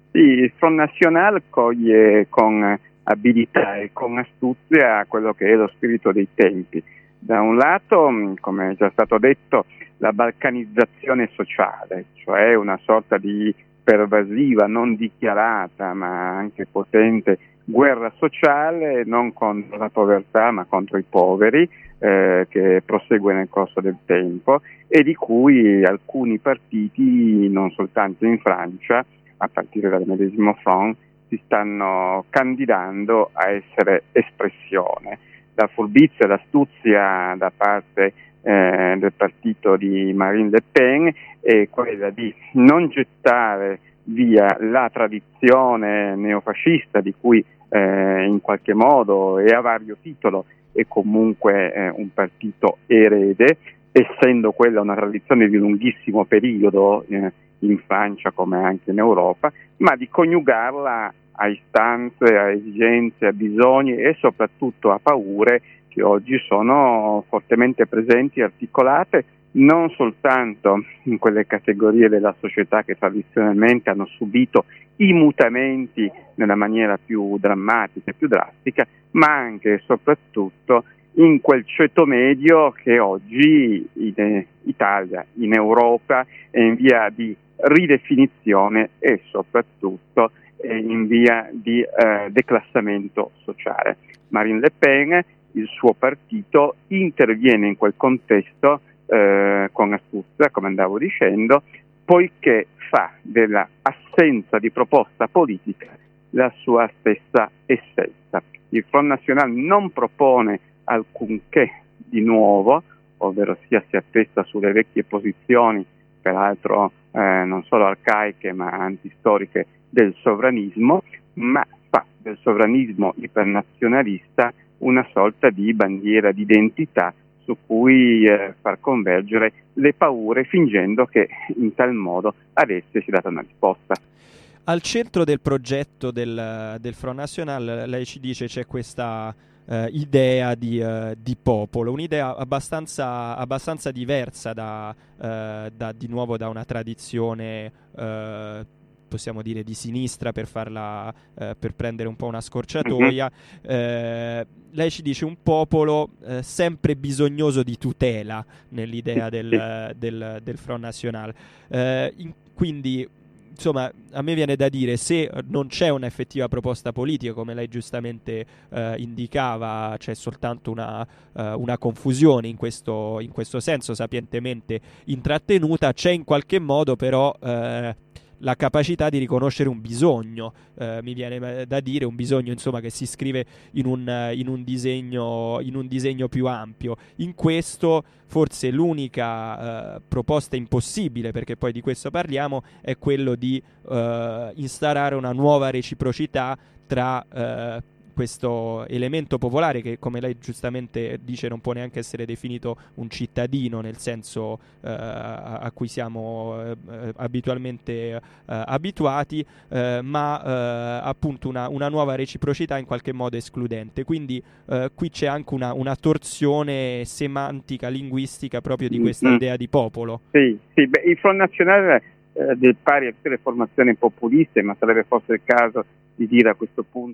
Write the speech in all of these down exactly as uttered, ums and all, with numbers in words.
Sì, il Front National coglie con abilità e con astuzia quello che è lo spirito dei tempi. Da un lato, come è già stato detto, la balcanizzazione sociale, cioè una sorta di pervasiva, non dichiarata ma anche potente guerra sociale, non contro la povertà ma contro i poveri, eh, che prosegue nel corso del tempo e di cui alcuni partiti, non soltanto in Francia, a partire dal medesimo Front, si stanno candidando a essere espressione. La furbizia e l'astuzia da parte eh, del partito di Marine Le Pen è quella di non gettare via la tradizione neofascista di cui eh, in qualche modo e a vario titolo è comunque eh, un partito erede, essendo quella una tradizione di lunghissimo periodo eh, in Francia come anche in Europa, ma di coniugarla a istanze, a esigenze, a bisogni e soprattutto a paure che oggi sono fortemente presenti e articolate non soltanto in quelle categorie della società che tradizionalmente hanno subito i mutamenti nella maniera più drammatica e più drastica, ma anche e soprattutto in quel ceto medio che oggi in Italia, in Europa è in via di ridefinizione e soprattutto è in via di eh, declassamento sociale. Marine Le Pen, il suo partito, interviene in quel contesto eh, con astuzia, come andavo dicendo, poiché fa della assenza di proposta politica la sua stessa essenza. Il Front National non propone alcunché di nuovo, ovvero sia si attesta sulle vecchie posizioni, peraltro eh, non solo arcaiche ma antistoriche del sovranismo, ma fa del sovranismo ipernazionalista una sorta di bandiera d'identità su cui eh, far convergere le paure, fingendo che in tal modo ad esse sia data una risposta. Al centro del progetto del, del Front National, lei ci dice, c'è questa uh, idea di, uh, di popolo, un'idea abbastanza, abbastanza diversa da, uh, da, di nuovo da una tradizione uh, possiamo dire di sinistra, per farla eh, per prendere un po' una scorciatoia. Mm-hmm. eh, lei ci dice un popolo eh, sempre bisognoso di tutela nell'idea del, del, del Front National. Eh, in, quindi insomma, a me viene da dire, se non c'è un'effettiva proposta politica, come lei giustamente eh, indicava, c'è soltanto una, uh, una confusione in questo, in questo senso, sapientemente intrattenuta, c'è in qualche modo però eh, la capacità di riconoscere un bisogno, eh, mi viene da dire, un bisogno insomma che si scrive in un, in un disegno in un disegno più ampio. In questo forse l'unica eh, proposta impossibile, perché poi di questo parliamo, è quello di eh, instaurare una nuova reciprocità tra eh, questo elemento popolare che, come lei giustamente dice, non può neanche essere definito un cittadino nel senso eh, a cui siamo eh, abitualmente eh, abituati, eh, ma eh, appunto una, una nuova reciprocità in qualche modo escludente. Quindi eh, qui c'è anche una, una torsione semantica, linguistica proprio di questa mm-hmm. idea di popolo. Sì, sì, beh, il Front National eh, del pari a tutte le formazioni populiste, ma sarebbe forse il caso di dire a questo punto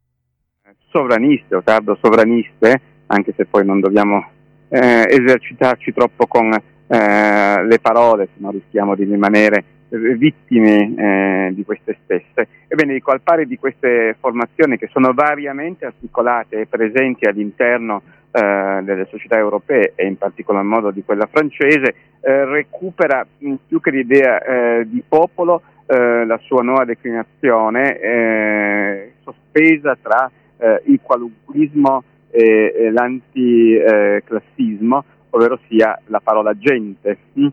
sovraniste o tardo sovraniste, anche se poi non dobbiamo eh, esercitarci troppo con eh, le parole, se no rischiamo di rimanere eh, vittime eh, di queste stesse. Ebbene, dico, al pari di queste formazioni che sono variamente articolate e presenti all'interno eh, delle società europee e in particolar modo di quella francese, eh, recupera mh, più che l'idea eh, di popolo eh, la sua nuova declinazione eh, sospesa tra Eh, il qualunquismo e, e l'anticlassismo, eh, ovvero sia la parola gente. Mm?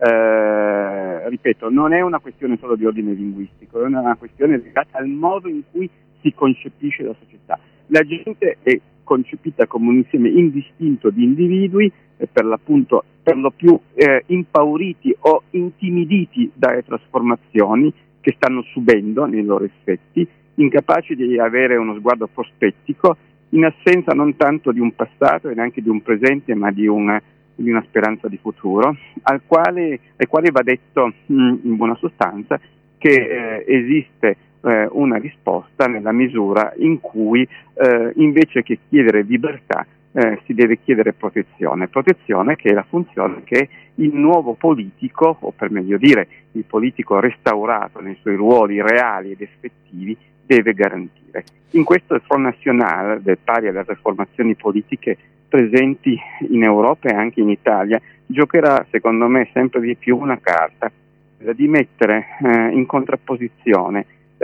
Eh, ripeto, non è una questione solo di ordine linguistico, è una questione legata al modo in cui si concepisce la società. La gente è concepita come un insieme indistinto di individui, eh, per l'appunto per lo più eh, impauriti o intimiditi dalle trasformazioni che stanno subendo nei loro effetti, incapaci di avere uno sguardo prospettico, in assenza non tanto di un passato e neanche di un presente, ma di una, di una speranza di futuro, al quale, ai quali va detto mh, in buona sostanza che eh, esiste eh, una risposta nella misura in cui eh, invece che chiedere libertà eh, si deve chiedere protezione, protezione che è la funzione che il nuovo politico, o per meglio dire il politico restaurato nei suoi ruoli reali ed effettivi, deve garantire. In questo il Front National, del pari alle trasformazioni politiche presenti in Europa e anche in Italia, giocherà secondo me sempre di più una carta, quella di mettere eh, in contrapposizione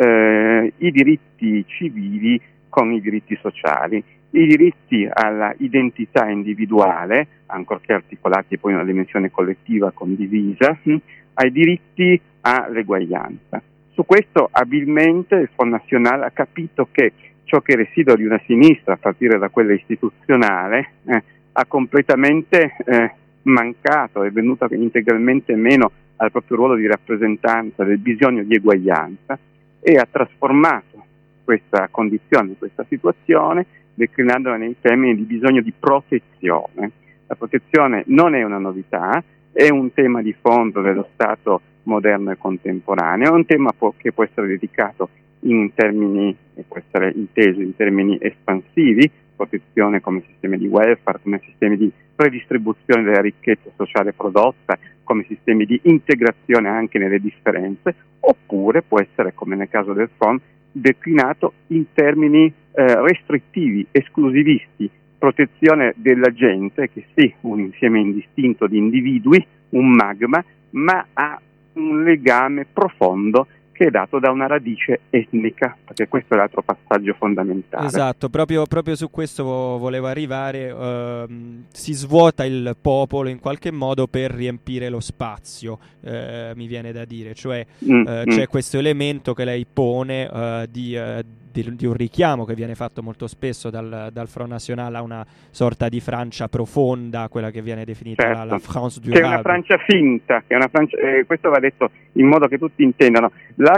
eh, i diritti civili con i diritti sociali, i diritti alla identità individuale, ancorché articolati poi in una dimensione collettiva condivisa, mh, ai diritti all'eguaglianza. Su questo abilmente il Front National ha capito che ciò che residua di una sinistra, a partire da quella istituzionale, eh, ha completamente eh, mancato, è venuta integralmente meno al proprio ruolo di rappresentanza del bisogno di eguaglianza e ha trasformato questa condizione, questa situazione, declinandola nei termini di bisogno di protezione. La protezione non è una novità, è un tema di fondo dello Stato moderno e contemporaneo, è un tema po- che può essere dedicato in termini, può essere inteso in termini espansivi, protezione come sistemi di welfare, come sistemi di redistribuzione della ricchezza sociale prodotta, come sistemi di integrazione anche nelle differenze, oppure può essere, come nel caso del Front, declinato in termini eh, restrittivi, esclusivisti, protezione della gente, che sì, un insieme indistinto di individui, un magma, ma ha un legame profondo che è dato da una radice etnica, perché questo è l'altro passaggio fondamentale. Esatto, proprio, proprio su questo volevo arrivare, uh, si svuota il popolo in qualche modo per riempire lo spazio, uh, mi viene da dire, cioè mm, uh, mm. c'è questo elemento che lei pone uh, di, uh, di, di un richiamo che viene fatto molto spesso dal, dal Front National a una sorta di Francia profonda, quella che viene definita certo. la, la France durable. Che è una Francia finta, che è una Francia, eh, questo va detto in modo che tutti intendano. La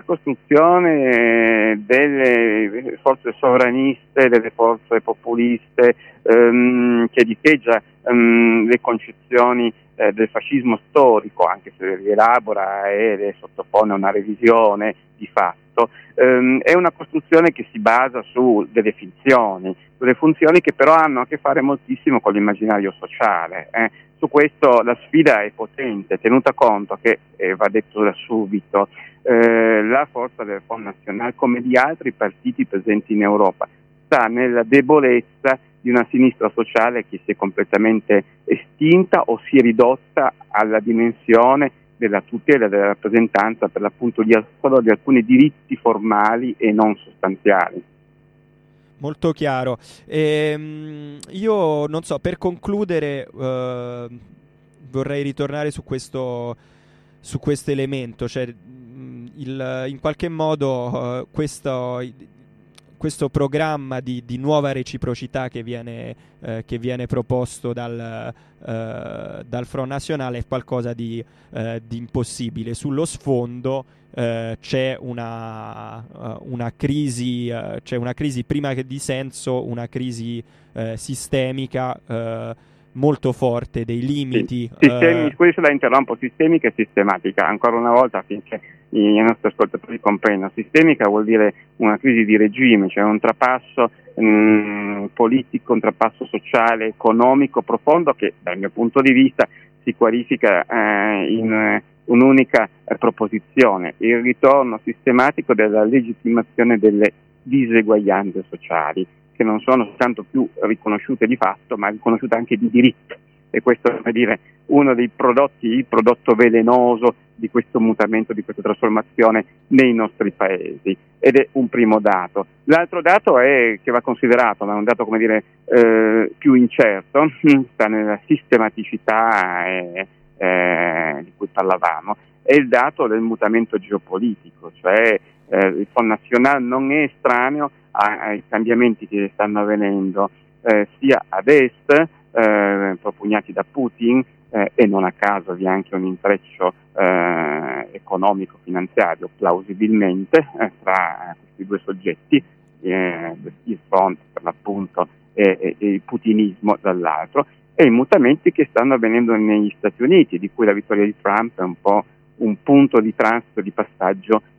costruzione delle forze sovraniste, delle forze populiste, ehm, che diteggia ehm, le concezioni eh, del fascismo storico, anche se le rielabora e le sottopone a una revisione di fatto, ehm, è una costruzione che si basa su delle finzioni, sulle funzioni che però hanno a che fare moltissimo con l'immaginario sociale. Eh. Su questo la sfida è potente, tenuta conto che, eh, va detto da subito, eh, la forza del Front National, come di altri partiti presenti in Europa, sta nella debolezza di una sinistra sociale che si è completamente estinta o si è ridotta alla dimensione della tutela, della rappresentanza per l'appunto di, solo di alcuni diritti formali e non sostanziali. Molto chiaro. Ehm, io non so, per concludere eh, vorrei ritornare su questo su questo elemento, cioè il, in qualche modo uh, questo, questo programma di, di nuova reciprocità che viene, uh, che viene proposto dal, uh, dal Front National è qualcosa di, uh, di impossibile. Sullo sfondo uh, c'è una, uh, una crisi, uh, c'è una crisi prima che di senso, una crisi uh, sistemica uh, molto forte, dei limiti. Sì, sistemi, uh, questo la interrompo, sistemica e sistematica, ancora una volta affinché i nostri ascoltatori comprendano. Sistemica vuol dire una crisi di regime, cioè un trapasso mh, politico, un trapasso sociale, economico profondo che dal mio punto di vista si qualifica eh, in eh, un'unica eh, proposizione, il ritorno sistematico della legittimazione delle diseguaglianze sociali, che non sono soltanto più riconosciute di fatto, ma riconosciute anche di diritto. E questo è, come dire, uno dei prodotti, il prodotto velenoso di questo mutamento, di questa trasformazione nei nostri paesi. Ed è un primo dato. L'altro dato è che va considerato, ma è un dato, come dire, eh, più incerto, sta nella sistematicità e, eh, di cui parlavamo, è il dato del mutamento geopolitico, cioè eh, il Front National non è estraneo ai cambiamenti che stanno avvenendo eh, sia ad est, eh, propugnati da Putin, eh, e non a caso vi è anche un intreccio eh, economico-finanziario plausibilmente eh, tra questi due soggetti, eh, il front per l'appunto e, e, e il putinismo dall'altro, e i mutamenti che stanno avvenendo negli Stati Uniti, di cui la vittoria di Trump è un po' un punto di transito, di passaggio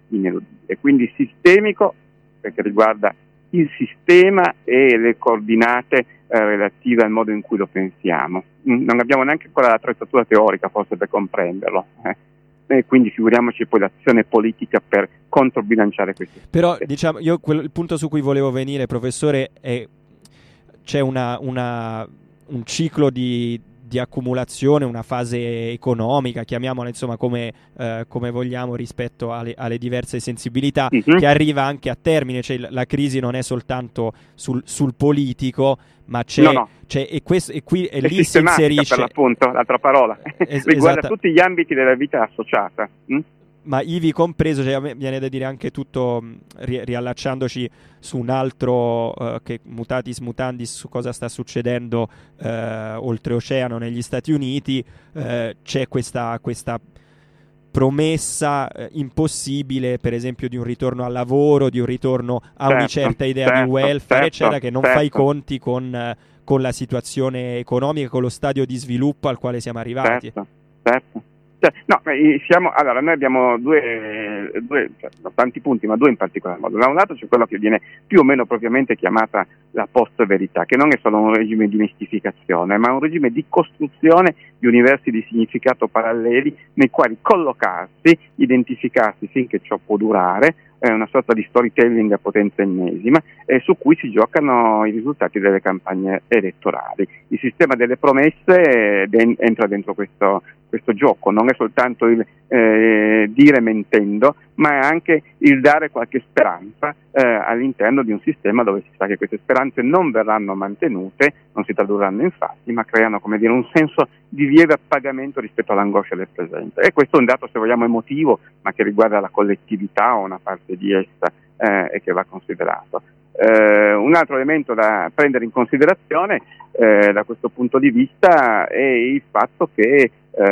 ineludibile. Quindi sistemico, perché riguarda il sistema e le coordinate eh, relative al modo in cui lo pensiamo. Non abbiamo neanche ancora l'attrezzatura teorica forse per comprenderlo, eh. E quindi figuriamoci poi l'azione politica per controbilanciare questi. Però diciamo, io quel, il punto su cui volevo venire, professore, è c'è una, una, un ciclo di, di accumulazione, una fase economica, chiamiamola insomma come, eh, come vogliamo, rispetto alle, alle diverse sensibilità, mm-hmm. che arriva anche a termine, cioè la, la crisi non è soltanto sul, sul politico, ma c'è, no, no. c'è e, questo, e qui e è lì si inserisce, per l'appunto, l'altra parola, es- riguarda esatta. tutti gli ambiti della vita associata. Hm? Ma ivi compreso, cioè a me viene da dire anche tutto, ri- riallacciandoci su un altro uh, che mutatis mutandis su cosa sta succedendo uh, oltreoceano negli Stati Uniti, uh, c'è questa, questa promessa uh, impossibile, per esempio, di un ritorno al lavoro, di un ritorno a certo, una certa idea certo, di welfare, certo, eccetera, che non certo. fa i conti con, uh, con la situazione economica, con lo stadio di sviluppo al quale siamo arrivati. Certo, certo. Cioè, no, siamo, allora noi abbiamo due, due cioè, tanti punti, ma due in particolar modo. Da un lato c'è quello che viene più o meno propriamente chiamata la post-verità, che non è solo un regime di mistificazione, ma un regime di costruzione di universi di significato paralleli nei quali collocarsi, identificarsi finché ciò può durare, è una sorta di storytelling a potenza ennesima, eh, su cui si giocano i risultati delle campagne elettorali. Il sistema delle promesse eh, den- entra dentro questo, questo gioco, non è soltanto il eh, dire mentendo, ma è anche il dare qualche speranza eh, all'interno di un sistema dove si sa che queste speranze non verranno mantenute, non si tradurranno in fatti, ma creano, come dire, un senso di lieve appagamento rispetto all'angoscia del presente. E questo è un dato, se vogliamo, emotivo, ma che riguarda la collettività o una parte di essa eh, e che va considerato. Eh, un altro elemento da prendere in considerazione eh, da questo punto di vista è il fatto che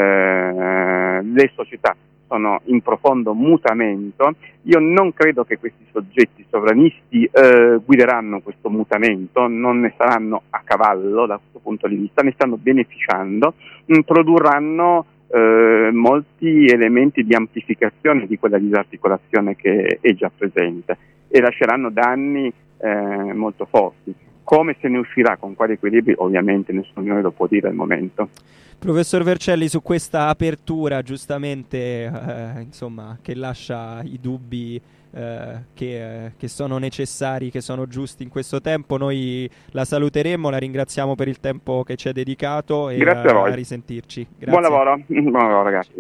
eh, le società sono in profondo mutamento. Io non credo che questi soggetti sovranisti eh, guideranno questo mutamento, non ne saranno a cavallo da questo punto di vista, ne stanno beneficiando, mh, produrranno eh, molti elementi di amplificazione di quella disarticolazione che è già presente e lasceranno danni eh, molto forti. Come se ne uscirà, con quali equilibri, ovviamente nessuno di noi lo può dire al momento. Professor Vercelli, su questa apertura giustamente eh, insomma, che lascia i dubbi eh, che, eh, che sono necessari, che sono giusti in questo tempo, noi la saluteremo, la ringraziamo per il tempo che ci ha dedicato e Grazie a, voi. a risentirci. Grazie. Buon lavoro, buon lavoro ragazzi.